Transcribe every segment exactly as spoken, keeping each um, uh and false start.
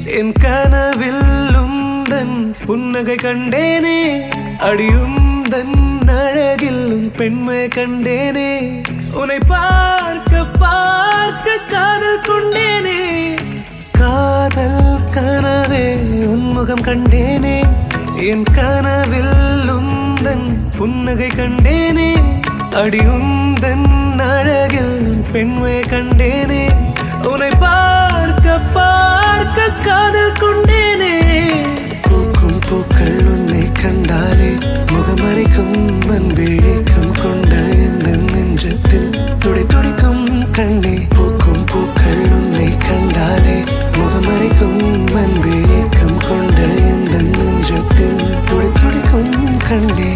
என் கனவில் உந்தன் புன்னகை கண்டேனே அடியும் தன் அழகில் உன் பெண்மை கண்டேனே உன்னை பார்க்க பார்க்க காதல் கொண்டேனே காதல் கனவே உன்முகம் கண்டேனே என் கனவில் உந்தன் புன்னகை கண்டேனே அடியும் தன் அழகில் உன் பெண்மை கண்டேனே உன்னை பார்க்க பார்க்க காதல் கொண்டேனே பூக்கும் பூக்கள் உன்னை கண்டாலே முகமறைக்கும் அன்பே ஏக்கம் கொண்ட இந்த நெஞ்சத்தில் துடி துடிக்கும் கண்ணே பூக்கும் பூக்கள் உன்னை கண்டாலே முகமறைக்கும் அன்பே ஏக்கம் கொண்ட இந்த நெஞ்சத்தில் துடி துடிக்கும் கண்ணே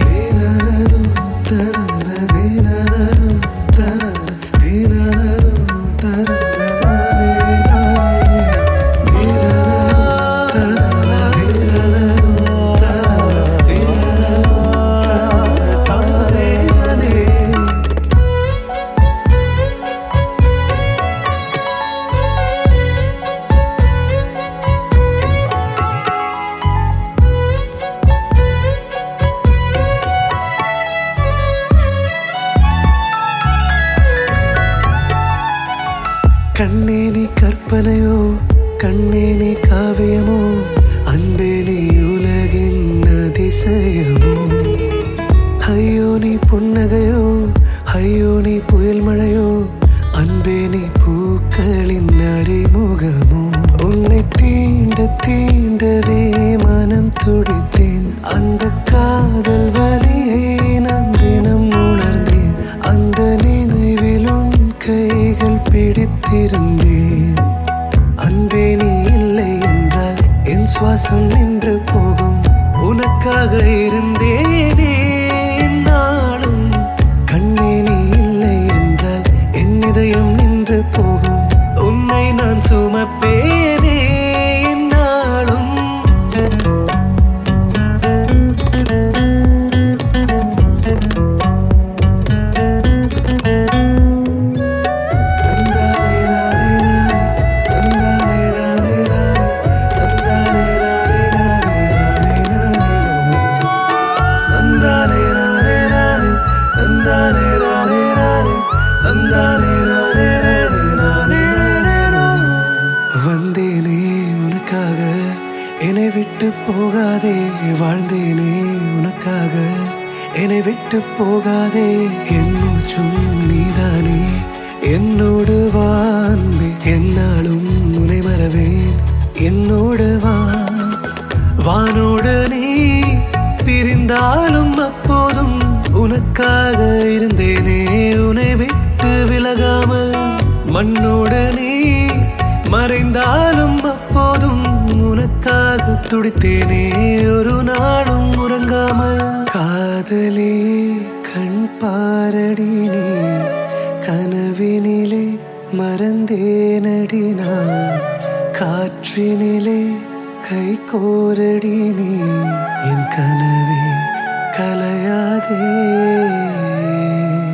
கண்ணே நீ கற்பனையோ கண்ணே நீ காவியமோ அன்பே நீ உலகின் அதிசயமோ ஐயோ நீ புன்னகையோ ஐயோ நீ புயல் மழையோ அன்பே நீ பூக்களின் அறிமுகமோ உன்னை தீண்ட தீண்டவே மனம் துடித்தேன் அந்த காதல் வலியை நான் தினம் உணர்ந்தேன் அந்த நினைவிலும் கைகள் பிடித்திருந்தேன் அன்பே நீ இல்லை என்றால் என் சுவாசம் நின்று போகும் உனக்காக இருந்தேனே நாளும் கண்ணே நீ இல்லை என்றால் என் இதயம் நின்று போகும் உன்னை நான் சுமப்பேனே நாளும் வந்தேனே உனக்காக என்னை விட்டு போகாதே வாழ்ந்தேனே உனக்காக என்னை விட்டு போகாதே என் மூச்சும் நீதானே என்னோடு வான்பே என்னாலும் உன்னை மறவேன் என்னோடு வா வானோடு நீ பிரிந்தாலும் அப்போதும் உனக்காக இருந்தேனே உன்னை விட்டு விலகாமல் மண்ணோடு நீ மறைந்தாலும் அப்போதும் உனக்காக துடித்தேனே ஒரு நாளும் உறங்காமல் காதலே கண் பாரடி நீ கனவினிலே மறந்தேனடி நான் காற்றினிலே கை கோரடி நீ என் கனவே கலையாதே